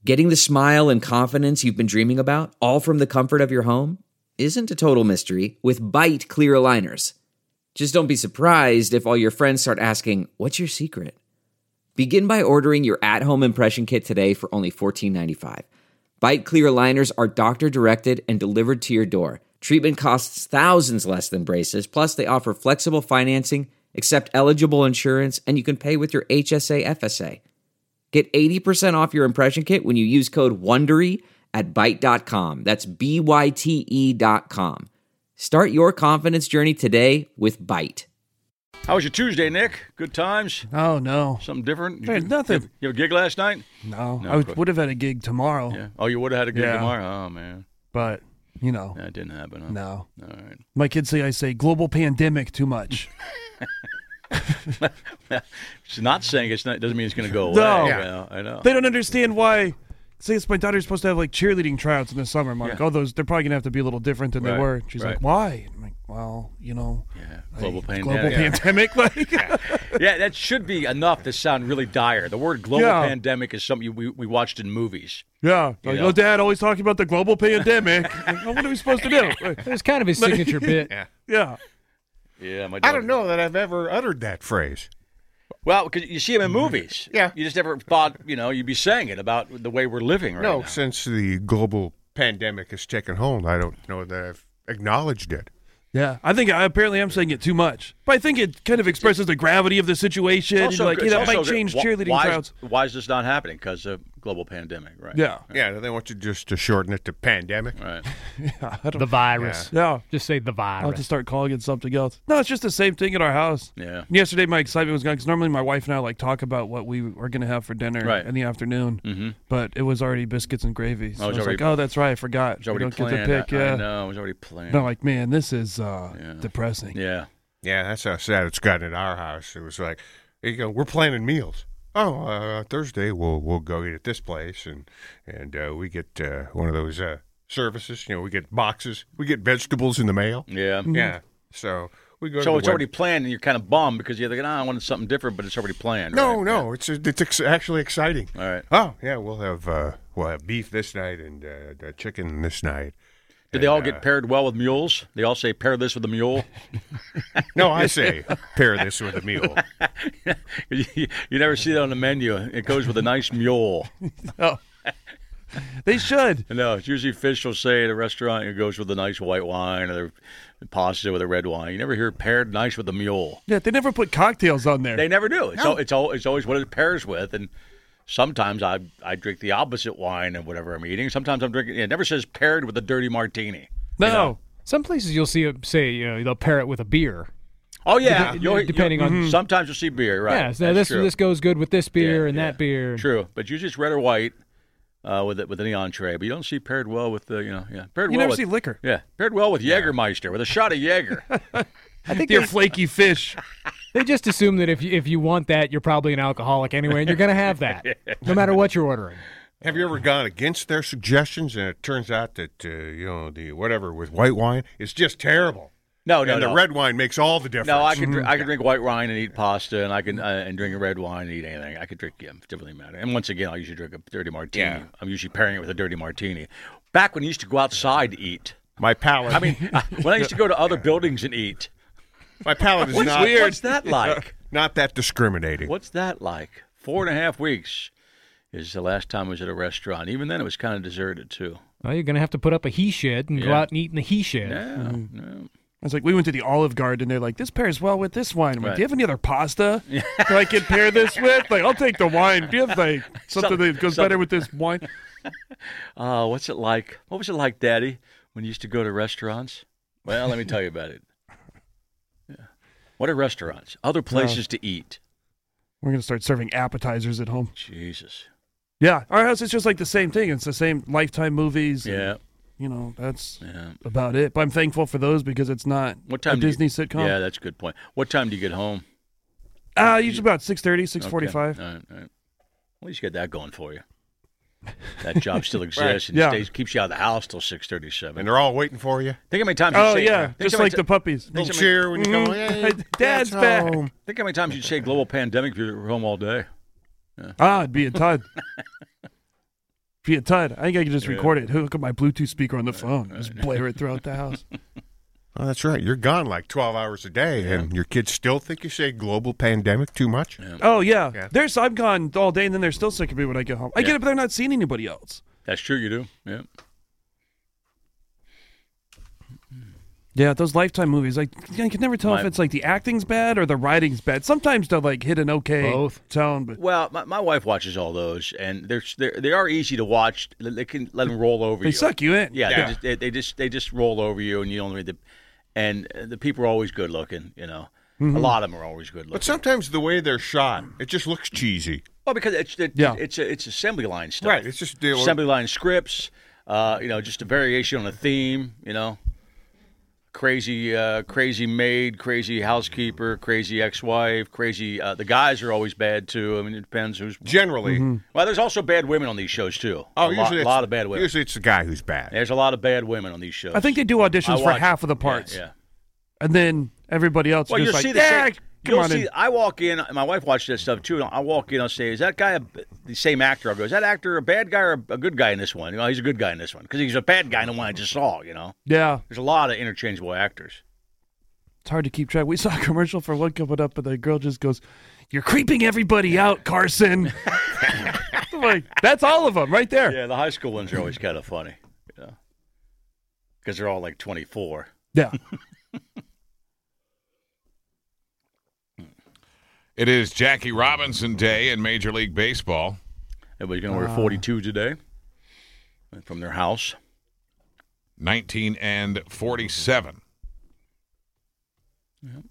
Getting the smile and confidence you've been dreaming about, all from the comfort of your home, isn't a total mystery with Byte clear aligners. Just don't be surprised if all your friends start asking, "What's your secret?" Begin by ordering your at-home impression kit today for only $14.95. Byte clear aligners are doctor-directed and delivered to your door. Treatment costs thousands less than braces, plus they offer flexible financing, accept eligible insurance, and you can pay with your HSA FSA. Get 80% off your impression kit when you use code WONDERY at Byte.com. That's BYTE.com. Start your confidence journey today with Byte. How was your Tuesday, Nick? Good times? Oh, no. Something different? There's nothing. You have a gig last night? No, I would have had a gig tomorrow. Yeah. Oh, you would have had a gig Yeah. tomorrow? Oh, man. But, you know. That didn't happen, huh? No. All right. My kids say I say global pandemic too much. It's not saying it's not doesn't mean it's going to go away. No. Well, I know. They don't understand why. Say it's my daughter's supposed to have like cheerleading tryouts in the summer. I'm like, Yeah. oh, they're probably going to have to be a little different than they Right, were. She's right. like, why? I'm like, well, you know. Yeah. Global like, pandemic. Global pandemic. Like, Yeah, that should be enough to sound really dire. The word global Yeah. pandemic is something we watched in movies. yeah. You Like, know. oh, Dad, always talking about the global pandemic. Like, oh, what are we supposed to do? Like, It's kind of his signature bit. yeah. Yeah, my I daughter. don't know that I've ever uttered that phrase. Well, because you see them in movies. Yeah. You just never thought, you'd be saying it about the way we're living right No, now. since the global pandemic has taken hold, I don't know that I've acknowledged it. Yeah, I think I apparently am saying it too much, but I think it kind of expresses the gravity of the situation. Also Like, good- yeah, that it's might also change good. cheerleading why crowds. Why is this not happening? Because of global pandemic, right? Yeah, Yeah, they want you just to shorten it to pandemic. Right. yeah, I don't, The virus. yeah. Just say the I'll have to virus. start calling it something else. No, it's just the same thing in our house. Yeah. Yesterday, my excitement was gone because normally my wife and I like talk about what we are going to have for dinner Right. in the afternoon, Mm-hmm. but it was already biscuits and gravy. So Oh, I it's was already- like, oh, that's right, I forgot. It's already we don't planned. get to pick. I Yeah, know. It was already planned. no, like man, this is depressing. Yeah. Yeah, that's how sad it's gotten at our house. It was like, we're planning meals. Oh, Thursday we'll go eat at this place, and we get one of those services. We get boxes. We get vegetables in the mail. Yeah. Yeah, so we go. So to it's the already planned, and you're kind of bummed because you're thinking, I wanted something different, but it's already planned. No, right? no, it's actually exciting. All right. Oh yeah, we'll have beef this night and chicken this night. Did they all get paired well with mules? They all say pair this with a mule. No, I say pair this with a mule. you never see that on the menu. It goes with a nice mule. Oh. They should. No, it's usually fish will say at a restaurant it goes with a nice white wine or pasta with a red wine. You never hear paired nice with a mule. Yeah, they never put cocktails on there. They never do. It's always what it pairs with, and sometimes I drink the opposite wine of whatever I'm eating. Sometimes I'm drinking. It never says paired with a dirty martini. no. You know? Some places you'll see it say, they'll pair it with a beer. Oh yeah, Depending on- Sometimes you'll see beer, right? Yeah, so That's true. this goes good with this beer Yeah, and yeah. that beer. True, but usually it's red or white with the entree. But you don't see paired well with the paired You well never with, see liquor. Yeah, paired well with Jägermeister with a shot of Jäger. I think Your flaky fish. they just assume that if you want that, you're probably an alcoholic anyway, and you're going to have that, no matter what you're ordering. Have you ever gone against their suggestions and it turns out that the whatever with white wine is just terrible? No, and the red wine makes all the difference. No, I can drink white wine and eat pasta, and I can and drink a red wine and eat anything. I could drink it doesn't really matter. And once again, I usually drink a dirty martini. Yeah. I'm usually pairing it with a dirty martini. Back when you used to go outside to eat. My palate. I mean, when I used to go to other buildings and eat. my palate is What's not weird? What's that like? Not that discriminating. What's that like? 4.5 weeks is the last time I was at a restaurant. Even then, it was kind of deserted too. Well, you're going to have to put up a he shed and go Yeah. out and eat in the he shed. Yeah. It's like we went to the Olive Garden and they're like, this pairs well with this wine. I'm like, Right. do you have any other pasta that I can pair this with? Like, I'll take the wine. Do you have like something that goes better with this wine? What's it like? What was it like, Daddy, when you used to go to restaurants? Well, let me tell you about it. Yeah. What are restaurants? Other places to eat. We're going to start serving appetizers at home. Jesus. Yeah, our house is just like the same thing. It's the same Lifetime movies. and, Yeah. That's Yeah. about it. But I'm thankful for those because it's not What time a do you- Disney sitcom. Yeah, that's a good point. What time do you get home? Usually about 6:30, 6:45. Okay. All right. Well, at least you got that going for you. That job still exists and Yeah. keeps you out of the house till 6:37. And they're all waiting for you. Think how many times you Oh, say yeah, think just how many like ti- the puppies. Little cheer when you come. Hey, Dad's back. home. Think how many times you'd say global pandemic if you were home all day. It'd be a ton. via TUD. I think I can just record it. Hook up my Bluetooth speaker on the phone. Just blare it throughout the house. Oh, that's right. You're gone like 12 hours a day, and your kids still think you say global pandemic too much? Yeah. Oh, yeah. I'm gone all day, and then they're still sick of me when I get home. I get it, but they're not seeing anybody else. That's true, you do. Yeah. Yeah, those Lifetime movies, I can never tell if it's like the acting's bad or the writing's bad. Sometimes they'll like hit an okay tone. But Well, my wife watches all those, and they are easy to watch. They can let them roll over you. they suck you in. Yeah, they just roll over you, and you don't read the. And the people are always good looking. You know, a lot of them are always good looking. But sometimes the way they're shot, it just looks cheesy. Well, because it's assembly line stuff. Right. It's just assembly line scripts. Just a variation on a theme. You know, crazy maid, crazy housekeeper, crazy ex-wife, crazy. The guys are always bad too. I mean, it depends who's. generally. Well, there's also bad women on these shows too. Oh, a lot of bad women. Usually it's the guy who's bad. There's a lot of bad women on these shows. I think they do auditions for half of the parts. Yeah. And then everybody else Well, is you'll like, see the same. come on in. I walk in. My wife watches that stuff too. And I walk in. I'll say, "Is that guy the same actor?" I'll go, "Is that actor a bad guy or a good guy in this one?" You know, he's a good guy in this one because he's a bad guy in the one I just saw. You know, Yeah. there's a lot of interchangeable actors. It's hard to keep track. We saw a commercial for one coming up, and the girl just goes, "You're creeping everybody out, Carson." I'm like, that's all of them right there. Yeah, the high school ones are always kind of funny, you know, because they're all like 24. Yeah. It is Jackie Robinson Day in Major League Baseball. Everybody's going to wear 42 today from their house. 19 and 47. Yep.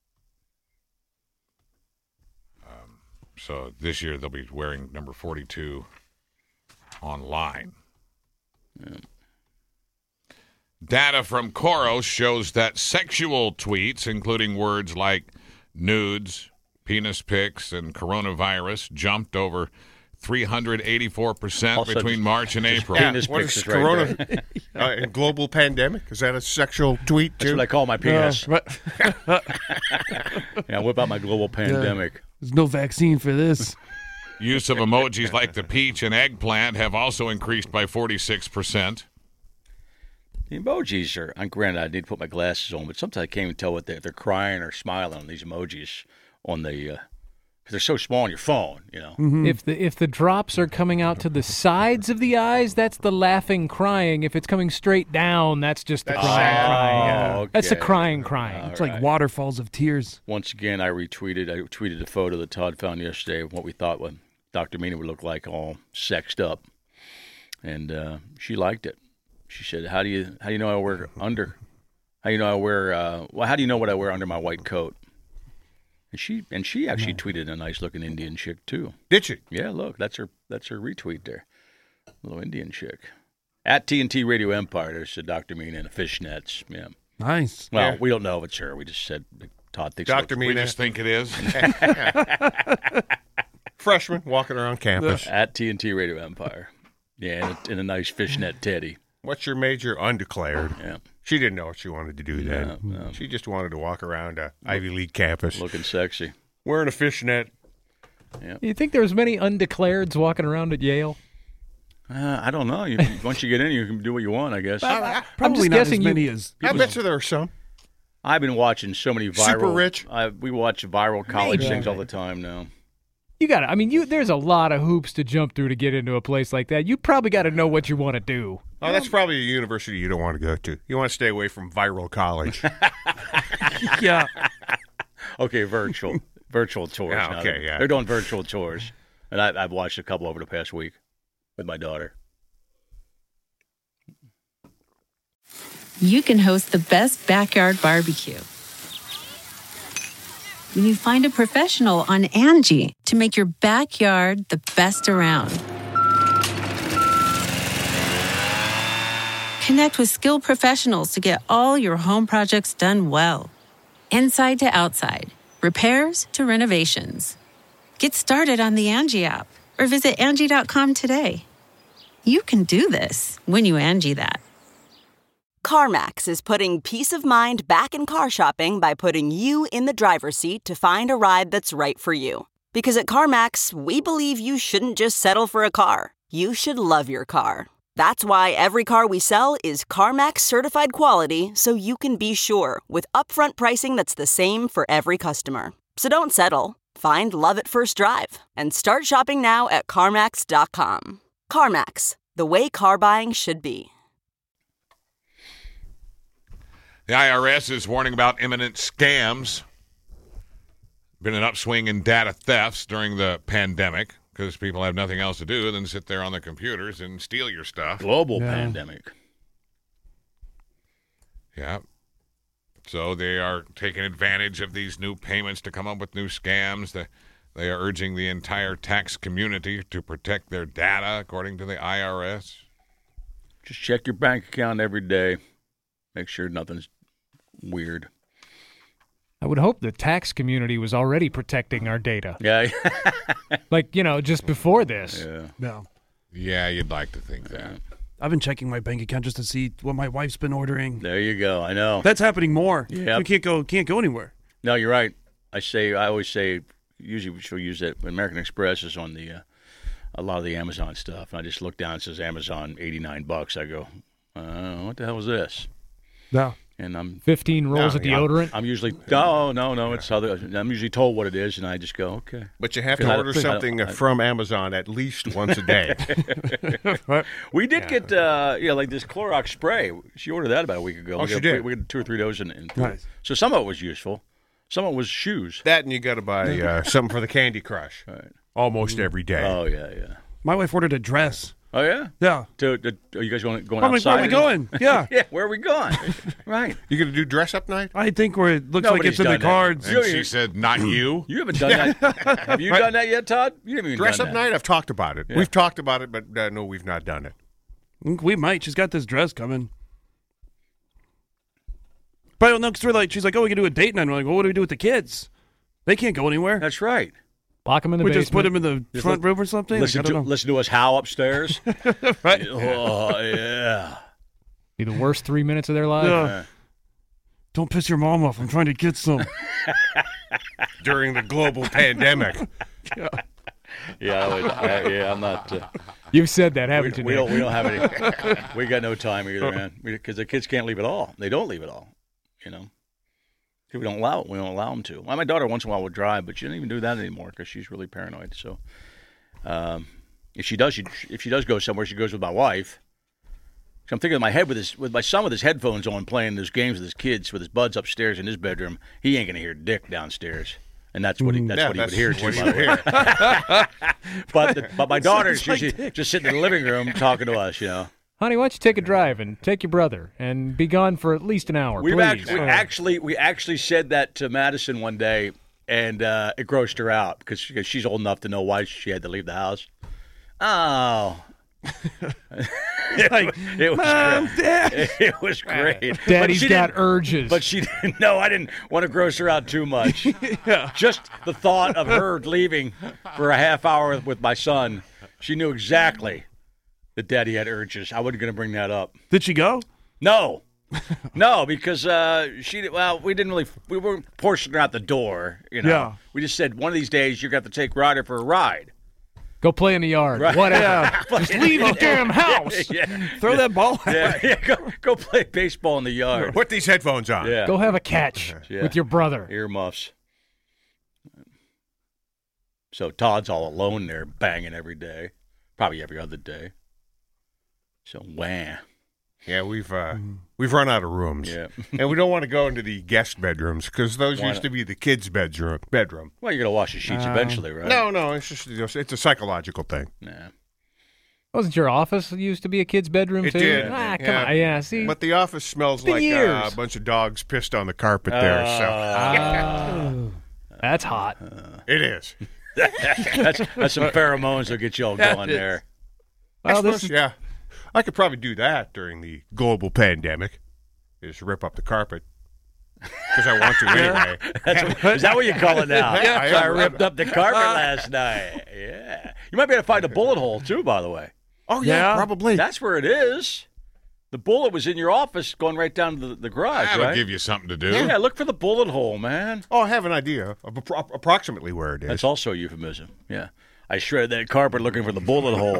So this year they'll be wearing number 42 online. Yep. Data from Khoros shows that sexual tweets, including words like nudes, penis pics, and coronavirus, jumped over 384% between March and April. Penis What pics is is right corona? And global pandemic? Is that a sexual tweet That's too? what I call my penis. Right. Yeah, whip out my global pandemic. There's no vaccine for this. Use of emojis like the peach and eggplant have also increased by 46%. The emojis are, granted, I need to put my glasses on, but sometimes I can't even tell if they're crying or smiling on these emojis on the, because they're so small on your phone, you know. If the drops are coming out to the sides of the eyes, that's the laughing crying. If it's coming straight down, that's just the crying. Oh, That's the okay. crying. It's like waterfalls of tears. Once again, I tweeted a photo that Todd found yesterday of what we thought Dr. Mina would look like all sexed up. And she liked it. She said, how do you know I wear under? How do you know I wear, how do you know what I wear under my white coat? And she actually tweeted a nice looking Indian chick too. Did she? Yeah, look, that's her retweet there. Little Indian chick. At TNT Radio Empire, there's a Dr. Mina in a fishnets. Yeah. Nice. Well, Yeah. we don't know if it's her. We just said Todd thinks Dr. We Mina, just think it is. freshman walking around campus. at TNT Radio Empire. Yeah, in a nice fishnet teddy. What's your major? Undeclared. Yeah, She didn't know what she wanted to do then. no. She just wanted to walk around a Ivy League campus looking sexy. wearing a fishnet. You think there's many undeclareds walking around at Yale? I don't know. Once you get in, you can do what you want, I guess. Probably just not as guessing many as. I bet you there are some. I've been watching so many viral. Super rich? We watch viral college things all the time now. You got to. I mean, there's a lot of hoops to jump through to get into a place like that. You probably got to know what you want to do. Oh, that's probably a university you don't want to go to. You want to stay away from viral college. Yeah. Okay, virtual tours. Yeah, now. okay, yeah. They're doing virtual tours, and I've watched a couple over the past week with my daughter. You can host the best backyard barbecue when you find a professional on Angie to make your backyard the best around. Connect with skilled professionals to get all your home projects done well. Inside to outside, repairs to renovations. Get started on the Angie app or visit Angie.com today. You can do this when you Angie that. CarMax is putting peace of mind back in car shopping by putting you in the driver's seat to find a ride that's right for you. Because at CarMax, we believe you shouldn't just settle for a car. you should love your car. That's why every car we sell is CarMax certified quality, so you can be sure with upfront pricing that's the same for every customer. So don't settle. Find love at first drive and start shopping now at CarMax.com. CarMax, the way car buying should be. The IRS is warning about imminent scams. Been an upswing in data thefts during the pandemic because people have nothing else to do than sit there on their computers and steal your stuff. Global pandemic. Yeah. So they are taking advantage of these new payments to come up with new scams. They are urging the entire tax community to protect their data, according to the IRS. Just check your bank account every day. Make sure nothing's weird. I would hope the tax community was already protecting our data. Yeah. Like, just before this. Yeah. No. Yeah, you'd like to think that. I've been checking my bank account just to see what my wife's been ordering. There you go. I know. That's happening more. Yeah. You can't go anywhere. No, you're right. I always say, usually she'll use that. American Express is on the a lot of the Amazon stuff, and I just look down and it says Amazon $89. I go, what the hell is this? No. And I'm 15 rolls of deodorant. I'm usually no. It's other. I'm usually told what it is, and I just go okay. But you have to order something from Amazon at least once a day. We did get like this Clorox spray. She ordered that about a week ago. Oh, she did. We got 2 or 3 dozen in. Nice. So some of it was useful. Some of it was shoes. That and you got to buy something for the Candy Crush. Right. Almost every day. Oh yeah. My wife ordered a dress. Oh yeah. Yeah. Are you guys going I'm like, outside? where are we going? Yeah. Yeah. Where are we going? Right. You going to do dress-up night? I think where it looks Nobody's like it's in the done that. cards. And she said, not you. You haven't done that. Have you done that yet, Todd? You haven't even Dress-up done that. night? I've talked about it. Yeah. We've talked about it, but no, we've not done it. We might. She's got this dress coming. But I don't know, because she's like, we can do a date night. And we're like, well, what do we do with the kids? They can't go anywhere. That's right. Lock them in the We basement. just put them in the front room or something? Listen to us howl upstairs. Right? Oh yeah. Be the worst 3 minutes of their life. Yeah. Don't piss your mom off. I'm trying to get some. During the global pandemic. Yeah. I'm not. You've said that, haven't you? We Nick? don't have any. We got no time either, man. Because the kids can't leave at all. They don't leave at all. We don't allow it. We don't allow them to. Well, my daughter once in a while would drive, but she doesn't even do that anymore because she's really paranoid. So, if she does go somewhere, she goes with my wife. So I'm thinking in my head with my son with his headphones on, playing those games with his kids, with his buds upstairs in his bedroom. He ain't gonna hear dick downstairs, and that's what he would hear too. But my daughter's usually just sitting in the living room talking to us. Honey, why don't you take a drive and take your brother and be gone for at least an hour, We please? actually said that to Madison one day, and it grossed her out because she's old enough to know why she had to leave the house. Oh. It was Mom, great. Dad. It was great. Daddy's got urges. But she didn't. No, I didn't want to gross her out too much. Just the thought of her leaving for a half hour with my son, she knew exactly that Daddy had urges. I wasn't going to bring that up. Did she go? No, because we weren't forcing her out the door. Yeah. We just said one of these days you're going to have to take Ryder for a ride. Go play in the yard. Right. Whatever. Just leave the damn house. Yeah. Throw that ball. Go play baseball in the yard. Put these headphones on. Yeah. Go have a catch Yeah. with your brother. Earmuffs. So Todd's all alone there, banging every day, probably every other day. So wham. Yeah, we've run out of rooms. Yeah. And we don't want to go into the guest bedrooms because those Why used not? to be the kids' bedroom. Well, you're gonna wash the sheets eventually, right? No, it's just it's a psychological thing. Nah. Wasn't your office used to be a kid's bedroom It too? did. Come on. Yeah, see? But the office smells been like years. a bunch of dogs pissed on the carpet there. So That's hot. it is. That's some pheromones that'll get you all going there. Well, this is Yeah, I could probably do that during the global pandemic. Just rip up the carpet because I want to anyway. Is that what you call it now? Yeah. So I ripped up the carpet last night. Yeah. You might be able to find a bullet hole, too, by the way. Oh yeah, Yeah. probably. That's where it is. The bullet was in your office going right down to the garage, That'll right? give you something to do. Yeah, look for the bullet hole, man. Oh, I have an idea of approximately where it is. That's also a euphemism. Yeah. I shredded that carpet looking for the bullet hole.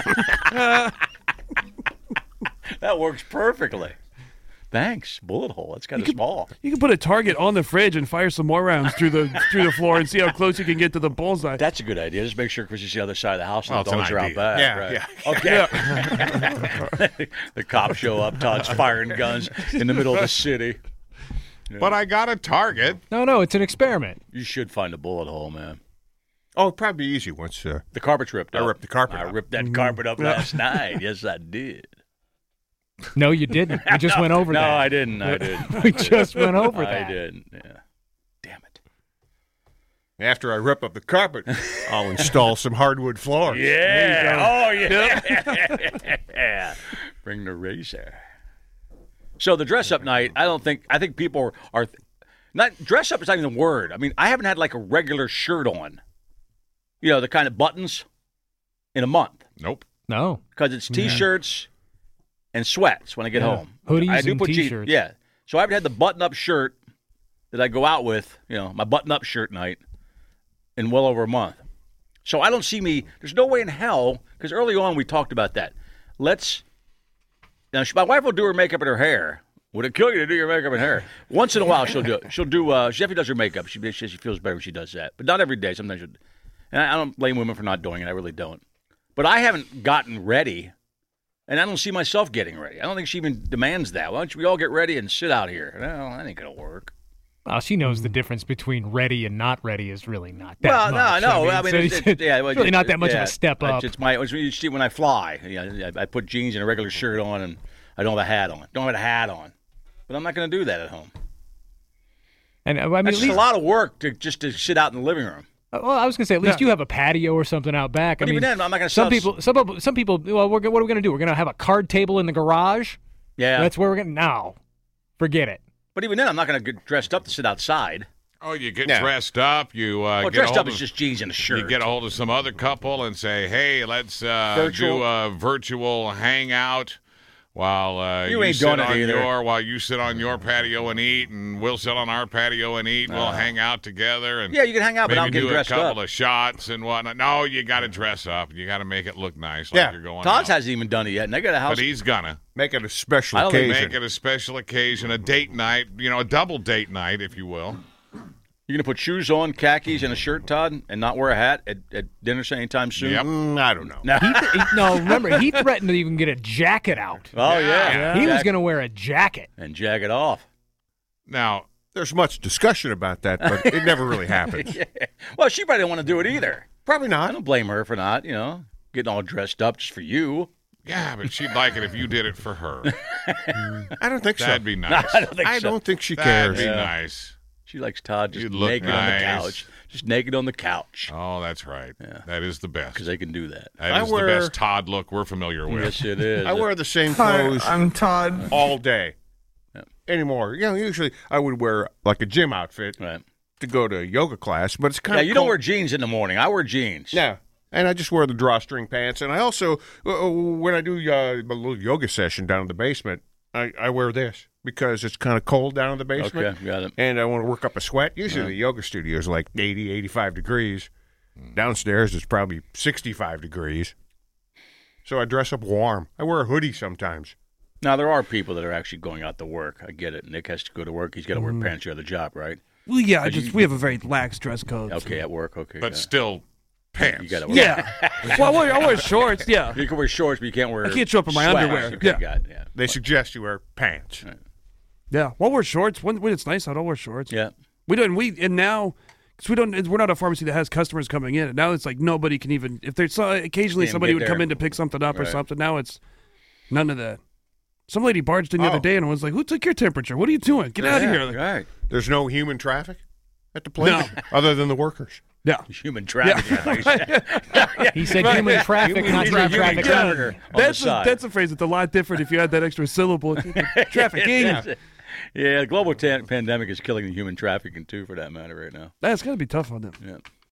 That works perfectly. Thanks, bullet hole. That's kind of small. You can put a target on the fridge and fire some more rounds through the floor and see how close you can get to the bullseye. That's a good idea. Just make sure because you see the other side of the house and Well, the dogs it's an are out idea. back. Yeah, Okay. The cops show up. Todd's firing guns in the middle of the city. But I got a target. No, it's an experiment. You should find a bullet hole, man. Oh, it'd probably be easy once. The carpet's ripped up. I ripped the carpet I up. ripped that carpet up last night. Yes, I did. No, you didn't. We just went over No, that. I didn't. I didn't. We just went over I that. didn't. Yeah. Damn it. After I rip up the carpet, I'll install some hardwood floors. Yeah. Oh, yeah. Bring the razor. So the dress-up night, I think people are not dress-up is not even the word. I mean, I haven't had like a regular shirt on. You know, the kind of buttons in a month. Nope. No. Because it's T-shirts and sweats when I get home. Hoodies I do and put T-shirts. Yeah. So I haven't had the button-up shirt that I go out with, you know, my button-up shirt night in well over a month. So I don't see me, there's no way in hell, because early on we talked about that. Now, my wife will do her makeup and her hair. Would it kill you to do your makeup and hair? Once in a while she'll do it. She definitely does her makeup. She feels better when she does that. But not every day. Sometimes and I don't blame women for not doing it. I really don't. But I haven't gotten ready. And I don't see myself getting ready. I don't think she even demands that. Why don't we all get ready and sit out here? Well, that ain't going to work. Well, she knows the difference between ready and not ready is really not that Well, much. no, I mean, it's really not that much of a step up. It's you see when I fly. I put jeans and a regular shirt on, and I don't have a hat on. But I'm not going to do that at home. And I mean, It's at just least, a lot of work to sit out in the living room. well, I was going to say, at least you have a patio or something out back. But I mean, even then, I'm not going to some sell. people. Well, what are we going to do? We're going to have a card table in the garage. Yeah. That's where we're going to. No, forget it. But even then, I'm not going to get dressed up to sit outside. Oh, you get dressed up. You get Dressed a hold up of, is just jeans and a shirt. You get a hold of some other couple and say, "Hey, let's do Virtual. a virtual hangout while You ain't sit doing it on either. while you sit on your patio and eat, and we'll sit on our patio and eat. We'll hang out together and Yeah, you can hang out, but maybe I'm getting do dressed a couple up. of shots and whatnot. No, you got to dress up. You got to make it look nice, Yeah. like you're going Todd's out. hasn't even done it yet, and they got a house. But he's gonna Make it a special I don't think occasion. make it a special occasion, a date night. A double date night, if you will. You're going to put shoes on, khakis, and a shirt, Todd, and not wear a hat at dinner anytime soon? Yep. I don't know. No, remember, he threatened to even get a jacket out. Oh, yeah. He was going to wear a jacket. And jacket off. Now, There's much discussion about that, but it never really happens. Yeah. Well, she probably didn't want to do it either. Probably I not. don't blame her for not, getting all dressed up just for you. yeah, but she'd like it if you did it for her. I don't think so. That'd be nice. I don't think so. she That'd cares. be nice. She likes Todd just You'd look naked on the nice. couch. Just naked on the couch. Oh, that's right. Yeah. That is the best. Because they can do that. That is wear- the best Todd look we're familiar with. Yes, it is. I wear the same clothes I'm Todd. all day. Yeah. Anymore. Usually I would wear like a gym outfit Right. to go to yoga class, but it's kind Yeah, of you don't wear jeans in the morning. I wear jeans. Yeah. And I just wear the drawstring pants. And I also, when I do a little yoga session down in the basement, I wear this because it's kind of cold down in the basement. Okay, got it. And I want to work up a sweat. Usually the yoga studio is like 80, 85 degrees. Downstairs it's probably 65 degrees. So I dress up warm. I wear a hoodie sometimes. Now, there are people that are actually going out to work. I get it. Nick has to go to work. He's got to wear pants at the job, right? Well, yeah, we have a very lax dress code. Okay, at work. Okay. But yeah. still, pants. You got to wear. Yeah. Well, I wear shorts. Yeah. You can wear shorts, but you can't wear. I can't show up in my sweats. underwear. Okay, Yeah. got it, yeah. They suggest you wear pants. Yeah. Well, I wear shorts when it's nice out. I'll wear shorts. Yeah. We don't. And now. Because we're not a pharmacy that has customers coming in. And now it's like nobody can even. If there's occasionally Can't somebody get would there. come in to pick something up or Right. something. Now it's none of that. Some lady barged in the Oh. other day and was like, "Who took your temperature? What are you doing? Get out of here!" Like, Right. There's no human traffic at the place other than the workers. yeah. Human trafficking. He said human traffic, not human traffic. trafficker on That's the side. that's a phrase that's a lot different if you add that extra syllable. Trafficking. Yeah, the global pandemic is killing the human trafficking, too, for that matter, right now. That's got to be tough on them. Yeah.